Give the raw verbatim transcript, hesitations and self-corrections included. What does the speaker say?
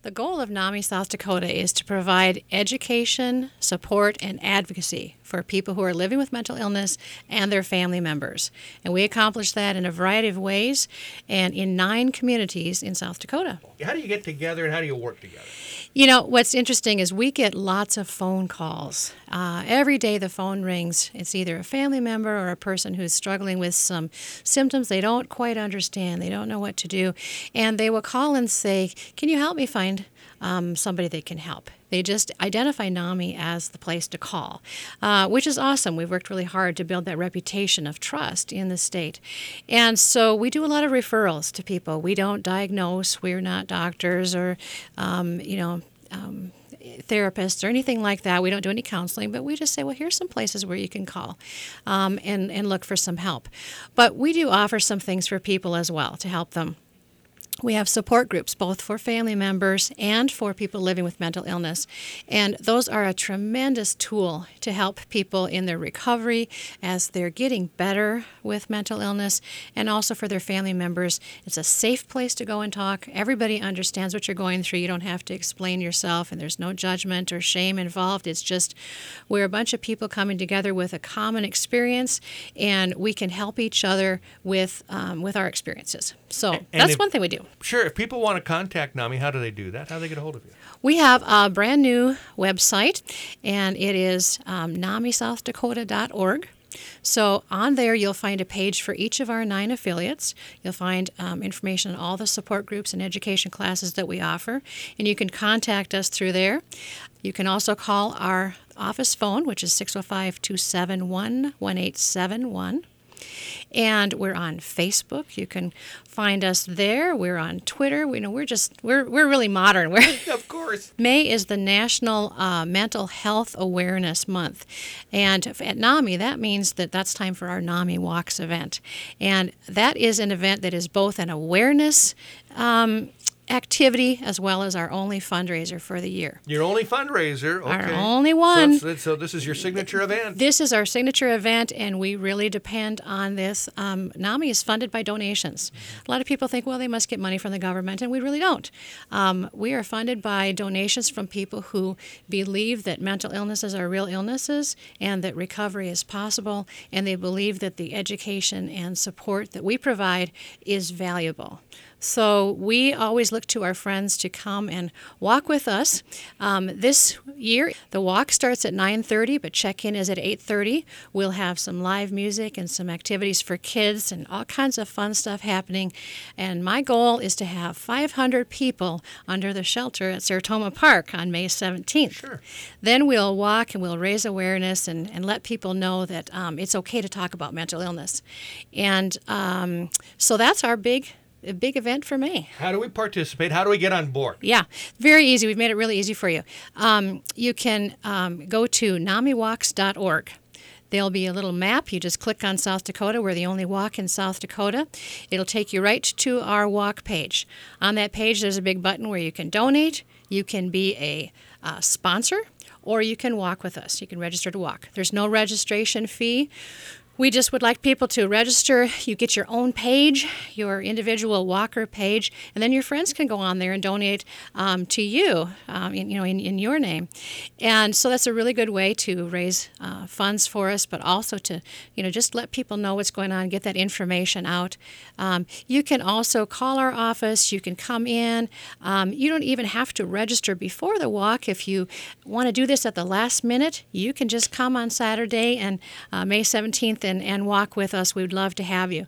The goal of NAMI South Dakota is to provide education, support, and advocacy for people who are living with mental illness and their family members. And we accomplish that in a variety of ways and in nine communities in South Dakota. How do you get together and how do you work together? You know, what's interesting is we get lots of phone calls. Uh, every day the phone rings. It's either a family member or a person who's struggling with some symptoms they don't quite understand. They don't know what to do. And they will call and say, can you help me find um, somebody that can help? They just identify NAMI as the place to call, uh, which is awesome. We've worked really hard to build that reputation of trust in the state. And so we do a lot of referrals to people. We don't diagnose. We're not doctors or, um, you know, um, therapists or anything like that. We don't do any counseling, but we just say, well, here's some places where you can call um, and, and look for some help. But we do offer some things for people as well to help them. We have support groups, both for family members and for people living with mental illness. And those are a tremendous tool to help people in their recovery as they're getting better with mental illness, and also for their family members. It's a safe place to go and talk. Everybody understands what you're going through. You don't have to explain yourself, and there's no judgment or shame involved. It's just we're a bunch of people coming together with a common experience, and we can help each other with, um, with our experiences. So And that's if- one thing we do. Sure. If people want to contact NAMI, how do they do that? How do they get a hold of you? We have a brand new website, and it is um, nami south dakota dot org. So on there, you'll find a page for each of our nine affiliates. You'll find um, information on all the support groups and education classes that we offer, and you can contact us through there. You can also call our office phone, which is six oh five, two seven one, one eight seven one. And we're on Facebook. You can find us there. We're on Twitter. We know we're just we're we're really modern. We're Of course. May is the National uh, Mental Health Awareness Month, and at NAMI that means that that's time for our NAMI Walks event, and that is an event that is both an awareness Um, activity as well as our only fundraiser for the year. Your only fundraiser. Okay. Our only one. So, it's- so this is your signature event. This is our signature event, and we really depend on this. Um, NAMI is funded by donations. A lot of people think, well, they must get money from the government, and we really don't. Um, we are funded by donations from people who believe that mental illnesses are real illnesses and that recovery is possible, and they believe that the education and support that we provide is valuable. So we always look to our friends to come and walk with us. Um, this year, the walk starts at nine thirty, but check-in is at eight thirty. We'll have some live music and some activities for kids and all kinds of fun stuff happening. And my goal is to have five hundred people under the shelter at Sartoma Park on May seventeenth. Sure. Then we'll walk and we'll raise awareness and, and let people know that um, it's okay to talk about mental illness. And um, so that's our big a big event for May. How do we participate? How do we get on board? Yeah, very easy. We've made it really easy for you. Um, you can um, go to nami walks dot org. There'll be a little map. You just click on South Dakota. We're the only walk in South Dakota. It'll take you right to our walk page. On that page, there's a big button where you can donate. You can be a uh, sponsor, or you can walk with us. You can register to walk. There's no registration fee. We just would like people to register. You get your own page, your individual walker page, and then your friends can go on there and donate um, to you, um, in, you know, in, in your name. And so that's a really good way to raise uh, funds for us, but also to, you know, just let people know what's going on, get that information out. Um, you can also call our office. You can come in. Um, you don't even have to register before the walk. If you want to do this at the last minute, you can just come on Saturday and uh, May seventeenth and, and walk with us. We'd love to have you.